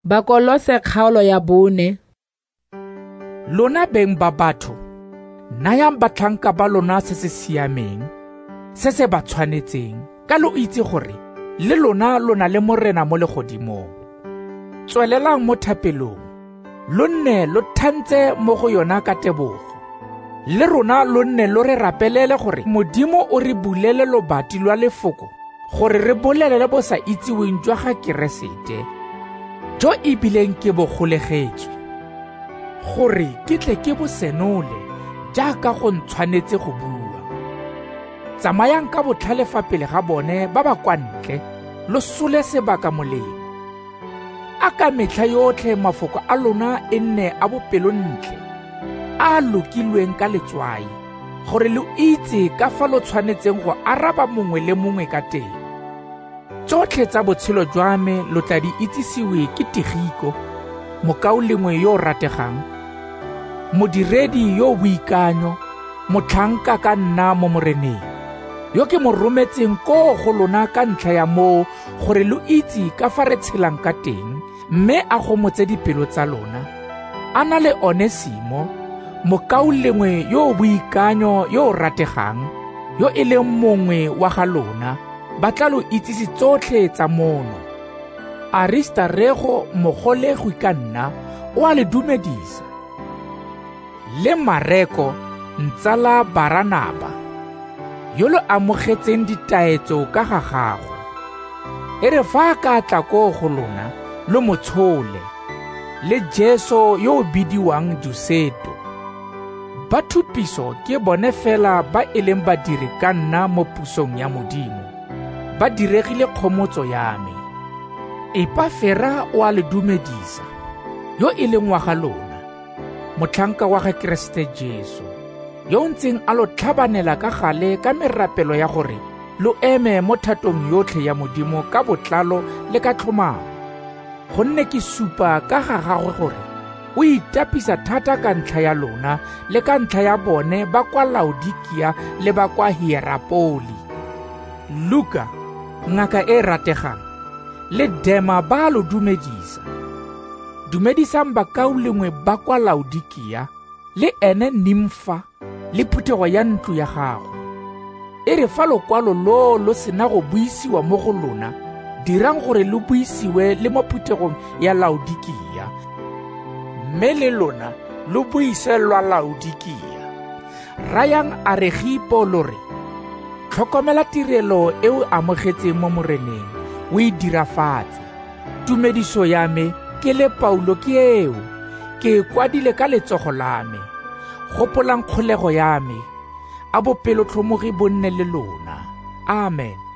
Bakolose kgaolo ya 4. Lona beng ba batho, nayang batlhanka ba lona se se siameng, se se ba tshwanetseng, ka lo itse gore le lona lona le morena mo legodimong. Tswelelang mo thapelong, lo nne lo thantse mo go yona ka tebogo. Le rona lo nne lo re rapelele gore Modimo o re bulele lobati lwa lefoko gore re bolelele bo sa itsiweng jwa ga Keresete, jo e bileng ke bogolegetswe, gore ke tle ke bo senole jaaka go ntshwanetse go bua. Tsamayang ka botlhale fa pele ga bone ba ba kwa ntle, lo sole sebaka molemo. A ka metlha yotlhe mafoko a lona e nne a bopelontle, a lokilweng ka letswai, gore lo itse ka fa lo tshwanetseng go araba mongwe le mongwe ka teng. Tsotlhe tsa botshelo jwa me lo tla di itsisiwe ke Tigiko, mokaolengwe yo o rategang, modiredi yo boikanyo, motlhanka ka nna mo moreneng, yo ke mo rometseng koo go lona ka ntlha ya moo gore lo itse ka fa re tshelang ka teng, mme a gomotse dipelo tsa lona. A na le Onesimo, mokaolengwe yo o boikanyo yo o rategang, yo e leng mongwe wa ga lona, ba tla lo itsise tsotlhe tsa mono. Aristarego mogolegwi ka nna o a le dumedisa. Le Mareko, ntsala Baranaba, yo lo amogetseng ditaetso ka ga gagwe. E re fa a ka tla koo go lona, lo mo tshole. Le Jeso yo o bidiwang Juseto. Ba thupiso ke bone fela ba e leng badiri ka nna mo pusong ya Modimo, ba diregile kgomotso ya me. Epafera o a le dumedisa, yo e leng wa ga lona, motlhanka wa ga Keresete Jesu, yo ntseng a lo tlhabanela ka gale ka merapelo ya gore lo eme mo thatong yotlhe ya Modimo ka botlalo le ka tlhomamo. Gonne ke supa ka ga gagwe gore o itapisa thata ka ntlha ya lona le ka ntlha ya bone ba kwa Laodikia le ba kwa Hierapoli. Luka, ngaka e rategang, le Dema ba lo dumedisa. Dumedisang bakaolengwe ba kwa Laodikia, le ene Nimfa le phuthego ya ntlo ya gago. E re fa lokwalo lo sena go buisiwa mo go lona, dirang gore lo buisiwe le mo phuthegong ya Laodikia. Mme le lona lo buise lwa Laodikia. Rayang Aregipo lo re, tlhokomela tirelo e o amogetseng mo moreneng, o e dirafatse. Tumediso ya me ke le Paulo ke eo, ke kwadile ka letsogo la me. Gopolang kgolego ya me, a bopelotlhomogi bo nne le lona. Amen.